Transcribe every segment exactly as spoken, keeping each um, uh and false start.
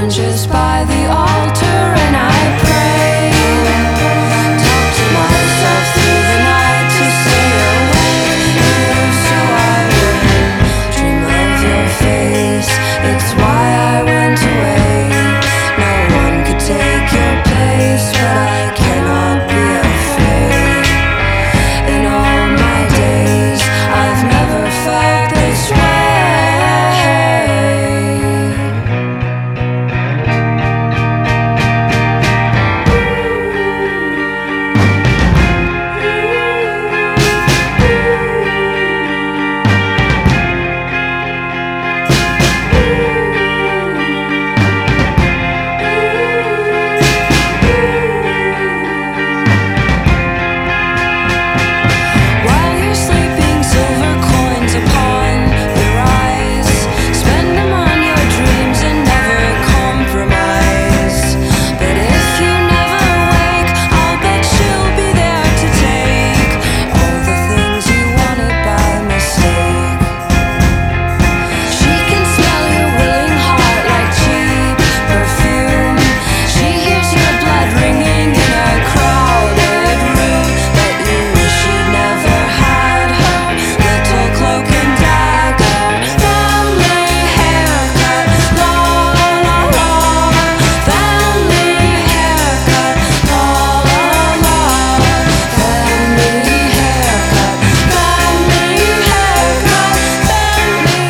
branches by the altar, and I pray. Talk to myself through the night to stay awake, so I wouldn't dream of your face. It's why I went away. No one could take your place, but I cannot be afraid. In all my days, I've never felt this way. While you're sleeping, silver coins upon your eyes. Spend them on your dreams and never compromise. But if you never wake, I'll bet she'll be there to take all the things you wanted by mistake. She can smell your willing heart like cheap perfume. She hears your blood ringing in a crowded room. But you wish you'd never had her little cloak and dagger, family haircut, la la la, family haircut, la la la, family haircut, family haircut, family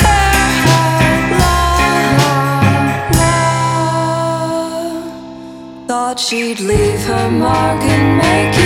haircut, la la. Thought she'd leave her mark and make